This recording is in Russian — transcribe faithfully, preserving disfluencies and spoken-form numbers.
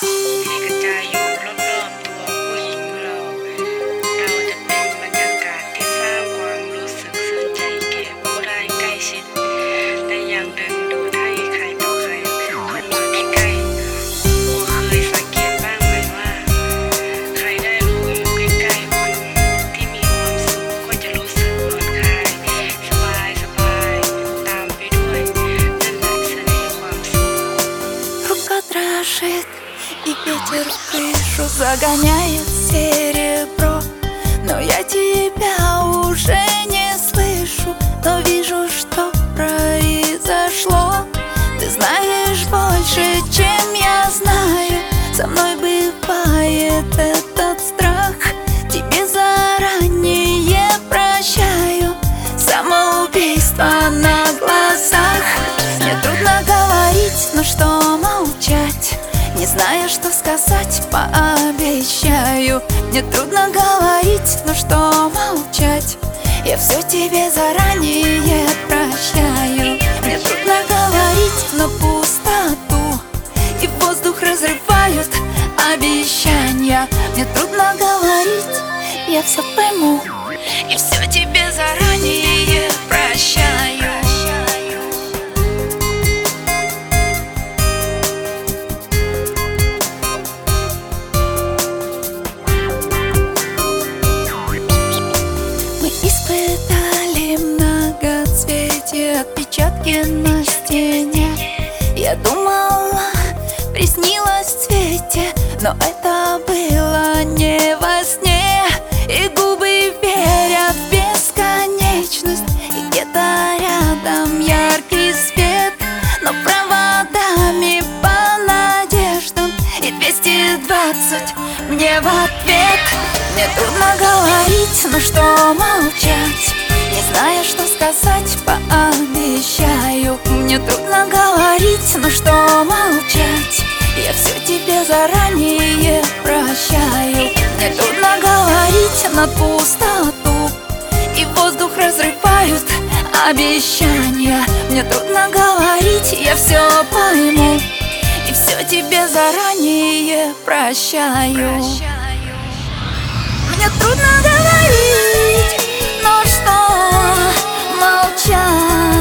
ที่กระจายอยู่รอบๆตัวผู้หญิงเรา เราจะเป็นบรรยากาศที่สร้างความรู้สึกซึ้งใจแก่ผู้ได้ใกล้ชิดและยังดึงดูดให้ใครต่อใครเข้ามาใกล้ๆคุณเคยสังเกตบ้างไหมว่าใครได้รู้อยู่ใกล้ๆคนที่มีความสุขก็จะรู้สึกผ่อนคลายสบายสบายตามไปด้วยนั่นแหละเสน่ห์ความสุข Рука дрожит, и ветер в крышу загоняет серебро. Но я тебя уже не слышу, но вижу, что произошло. Ты знаешь больше, чем я знаю. Со мной бывает этот страх. Тебе заранее прощаю самоубийство на глазах. Мне трудно говорить, но что молчать? Не знаю, что сказать, пообещаю. Мне трудно говорить, но что молчать? Я все тебе заранее прощаю. Мне трудно говорить на пустоту, и воздух разрывают обещания. Мне трудно говорить, я все пойму, и все тебе заранее прощаю. Мы испытали многоцветие, отпечатки на стене. Я думала, приснилось в цвете, но это было не во сне. И губы верят в бесконечность, и где-то рядом яркий свет, но проводами по надеждам и двести двадцать мне в ответ. Мне трудно говорить, но что молчать? Не знаю, что сказать, пообещаю. Мне трудно говорить, но что молчать? Я все тебе заранее прощаю. Мне трудно говорить на пустоту, и воздух разрывают обещания. Мне трудно говорить, я все пойму, и все тебе заранее прощаю. Мне трудно говорить, но что молчать?